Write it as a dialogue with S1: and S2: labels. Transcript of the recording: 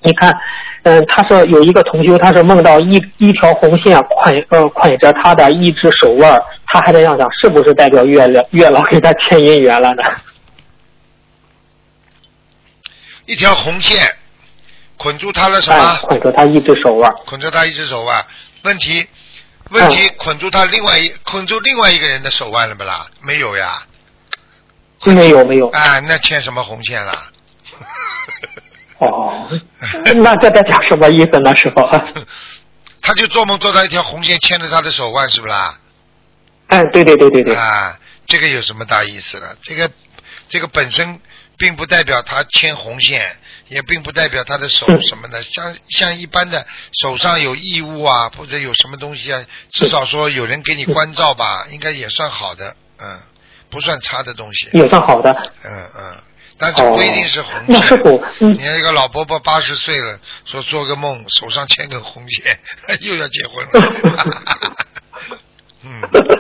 S1: 你看，他说有一个同修，他是梦到一条红线捆着他的一只手腕，他还在想是不是代表月老给他牵姻缘了呢？
S2: 一条红线捆住他的什么？
S1: 捆住他一只手腕。
S2: 捆住他一只手腕。问题捆住他捆住另外一个人的手腕了不啦？没有呀。
S1: 没有。
S2: 那牵什么红线了？
S1: 哦，那这在讲什么意思呢，师傅？
S2: 他就做梦做到一条红线牵着他的手腕，是不啦？
S1: 对。
S2: 这个有什么大意思了？这个本身并不代表他牵红线，也并不代表他的手什么的。像一般的手上有异物啊，或者有什么东西啊，至少说有人给你关照吧，应该也算好的，不算差的东西。
S1: 也算好的。
S2: 但是不一定是红线。
S1: 那师傅，
S2: 你看一个老伯伯80岁了，说做个梦手上牵根红线，又要结婚了。